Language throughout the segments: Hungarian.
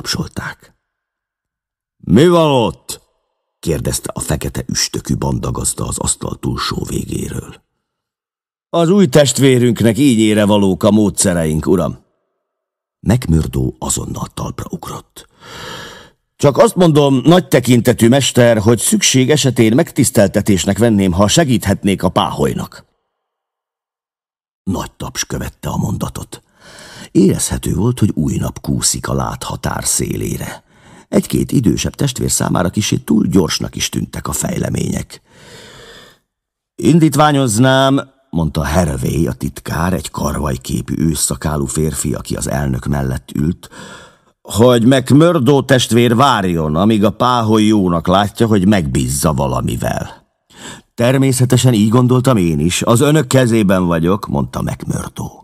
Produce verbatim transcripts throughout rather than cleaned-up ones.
megtapsolták. Mi van ott? kérdezte a fekete üstökű bandagazda az asztal túlsó végéről. Az új testvérünknek így ére valók a módszereink, uram. McMurdo azonnal talpra ugrott. Csak azt mondom, nagy tekintetű mester, hogy szükség esetén megtiszteltetésnek venném, ha segíthetnék a páholynak. Nagy taps követte a mondatot. Érezhető volt, hogy új nap kúszik a láthatár szélére. Egy-két idősebb testvér számára kicsit túl gyorsnak is tűntek a fejlemények. Indítványoznám, mondta Haraway, a titkár, egy karvajképű ősszakálú férfi, aki az elnök mellett ült, hogy McMurdo testvér várjon, amíg a páholy jónak látja, hogy megbízza valamivel. Természetesen így gondoltam én is, az önök kezében vagyok, mondta McMurdo.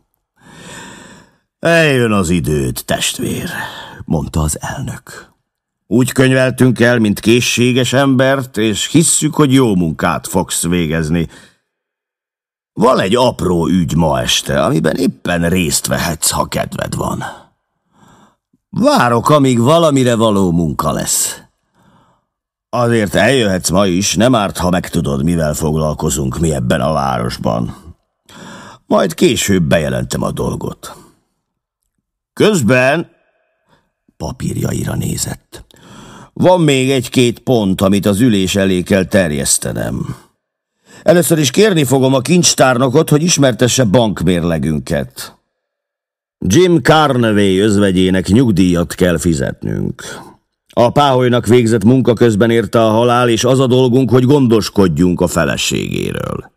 Eljön az időd, testvér, mondta az elnök. Úgy könyveltünk el, mint készséges embert, és hisszük, hogy jó munkát fogsz végezni. Van egy apró ügy ma este, amiben éppen részt vehetsz, ha kedved van. Várok, amíg valamire való munka lesz. Azért eljöhetsz ma is, nem árt, ha megtudod, mivel foglalkozunk mi ebben a városban. Majd később bejelentem a dolgot. Közben papírjaira nézett. Van még egy-két pont, amit az ülés elé kell terjesztenem. Először is kérni fogom a kincstárnokot, hogy ismertesse bankmérlegünket. Jim Carnevey özvegyének nyugdíjat kell fizetnünk. A páholynak végzett munka közben érte a halál, és az a dolgunk, hogy gondoskodjunk a feleségéről.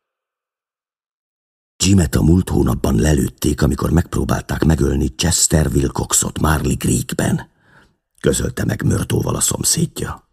Jimet a múlt hónapban lelőtték, amikor megpróbálták megölni Chester Wilcoxot Marley Creekben, közölte meg Murdóval a szomszédja.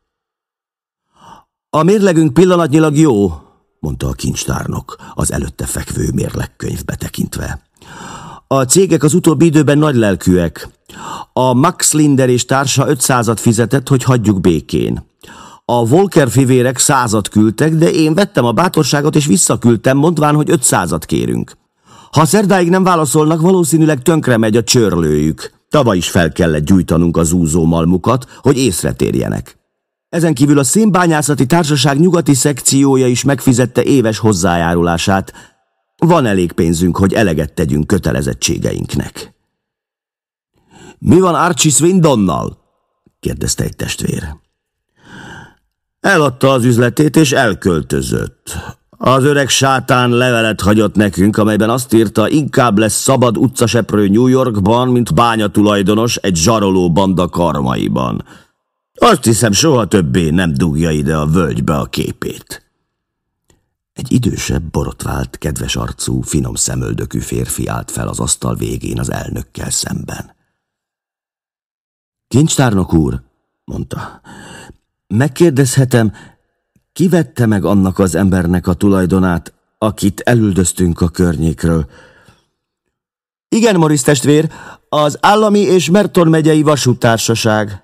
A mérlegünk pillanatnyilag jó, mondta a kincstárnok, az előtte fekvő mérlegkönyvbe tekintve. A cégek az utóbbi időben nagylelkűek. A Max Linder és társa ötszázat fizetett, hogy hagyjuk békén. A Walker fivérek százat küldtek, de én vettem a bátorságot és visszaküldtem, mondván, hogy ötszázat kérünk. Ha szerdáig nem válaszolnak, valószínűleg tönkre megy a csörlőjük. Tavaly is fel kellett gyújtanunk a zúzó malmukat, hogy észre térjenek. Ezen kívül a szénbányászati társaság nyugati szekciója is megfizette éves hozzájárulását. Van elég pénzünk, hogy eleget tegyünk kötelezettségeinknek. Mi van Archie Swindonnal? kérdezte egy testvér. Eladta az üzletét és elköltözött. Az öreg sátán levelet hagyott nekünk, amelyben azt írta, inkább lesz szabad utcaseprő New Yorkban, mint bányatulajdonos egy zsaroló banda karmaiban. Azt hiszem, soha többé nem dugja ide a völgybe a képét. Egy idősebb, borotvált, kedves arcú, finom szemöldökű férfi állt fel az asztal végén az elnökkel szemben. Kincstárnok úr, mondta, megkérdezhetem, ki vette meg annak az embernek a tulajdonát, akit elüldöztünk a környékről? Igen, Morris testvér, az Állami és Merton megyei vasúttársaság.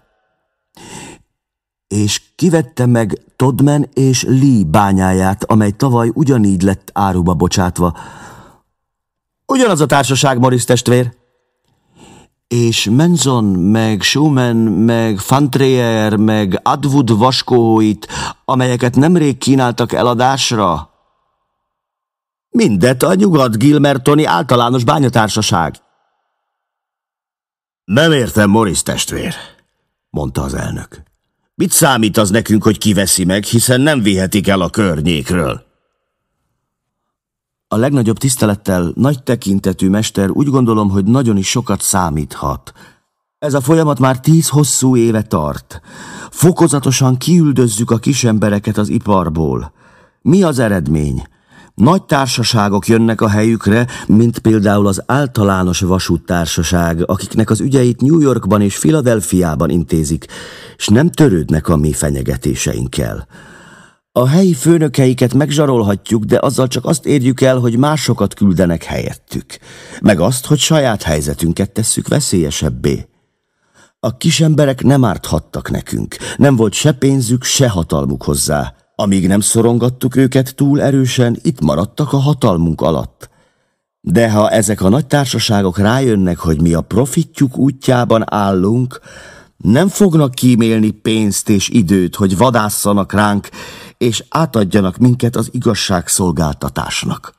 És kivette meg Todman és Lee bányáját, amely tavaly ugyanígy lett áruba bocsátva. Ugyanaz a társaság, Morris testvér. És Manson, meg Schumann, meg Fantrier, meg Atwood vaskóit, amelyeket nemrég kínáltak eladásra? Mindet a Nyugat-Gilmertoni általános bányatársaság. Nem értem, Morris testvér, mondta az elnök. Mit számít az nekünk, hogy kiveszi meg, hiszen nem vihetik el a környékről? A legnagyobb tisztelettel, nagy tekintetű mester, úgy gondolom, hogy nagyon is sokat számíthat. Ez a folyamat már tíz hosszú éve tart. Fokozatosan kiüldözzük a kisembereket az iparból. Mi az eredmény? Nagy társaságok jönnek a helyükre, mint például az általános vasúttársaság, akiknek az ügyeit New Yorkban és Philadelphiában intézik, és nem törődnek a mi fenyegetéseinkkel. A helyi főnökeiket megzsarolhatjuk, de azzal csak azt érjük el, hogy másokat küldenek helyettük, meg azt, hogy saját helyzetünket tesszük veszélyesebbé. A kisemberek nem árthattak nekünk, nem volt se pénzük, se hatalmuk hozzá. Amíg nem szorongattuk őket túl erősen, itt maradtak a hatalmunk alatt. De ha ezek a nagy társaságok rájönnek, hogy mi a profitjuk útjában állunk, nem fognak kímélni pénzt és időt, hogy vadásszanak ránk, és átadjanak minket az igazságszolgáltatásnak.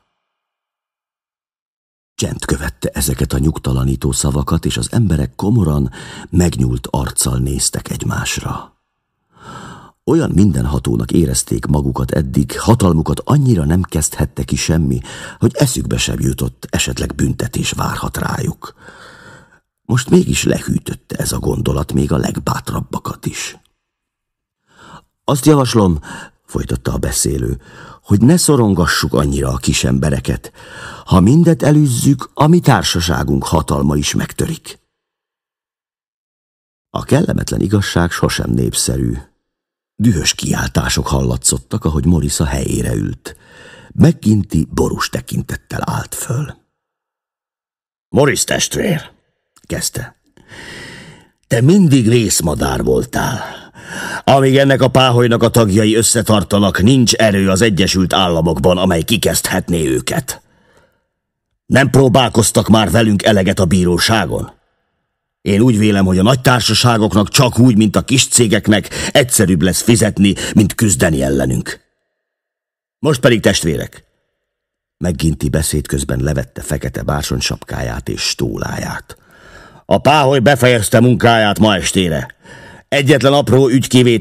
Csend követte ezeket a nyugtalanító szavakat, és az emberek komoran, megnyúlt arccal néztek egymásra. Olyan mindenhatónak érezték magukat eddig, hatalmukat annyira nem kezdhette ki semmi, hogy eszükbe sem jutott, esetleg büntetés várhat rájuk. Most mégis lehűtötte ez a gondolat még a legbátrabbakat is. Azt javaslom, folytatta a beszélő, hogy ne szorongassuk annyira a kis embereket. Ha mindet elűzzük, a mi társaságunk hatalma is megtörik. A kellemetlen igazság sosem népszerű. Dühös kiáltások hallatszottak, ahogy Morris a helyére ült. McGinty borús tekintettel állt föl. Morris testvér, kezdte. Te mindig vészmadár voltál. Amíg ennek a páholynak a tagjai összetartanak, nincs erő az Egyesült Államokban, amely kikezdhetné őket. Nem próbálkoztak már velünk eleget a bíróságon? Én úgy vélem, hogy a nagy társaságoknak csak úgy, mint a kis cégeknek egyszerűbb lesz fizetni, mint küzdeni ellenünk. Most pedig testvérek. McGinty beszéd közben levette fekete bársonysapkáját és stóláját. A páholy befejezte munkáját ma estére. Egyetlen apró ügy kivételével